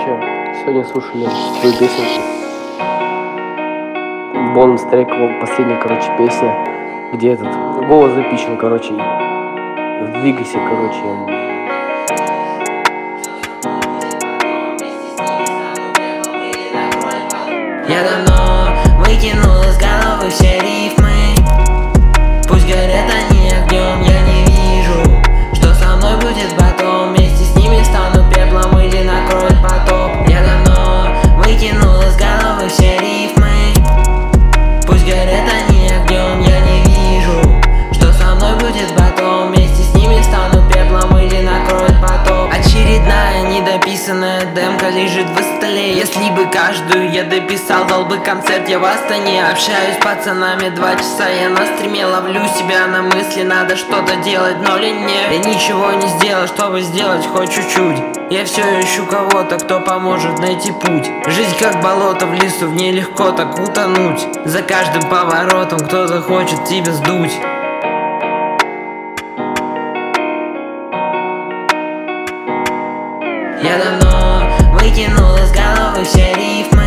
сегодня слушали твою песенку. Бонус трек, последняя, песня, где этот голос запичен, двигайся, Я давно выкинул из головы все рифмы. Пусть горят они огнем, я не вижу, что со мной будет потом. Вместе с ними стану пеплом или накроет потоп. Я давно выкинул из головы все рифмы. Пусть горят они огнем, я не вижу, что со мной будет потом. Вместе с ними стану пеплом или накроет потоп. Очередная недописанная демка лежит в столе. Если бы каждую я дописал, дал бы концерт я в Астане. Общаюсь с пацанами 2 часа, я на стриме ловлю себя на мысли. Надо что-то делать, но лень мне. Я ничего не сделал, чтобы сделать хоть чуть-чуть. Я все ищу кого-то, кто поможет найти путь. Жизнь как болото в лесу, в ней легко так утонуть. За каждым поворотом кто-то хочет тебя сдуть. Я давно выкинул из головы все рифмы.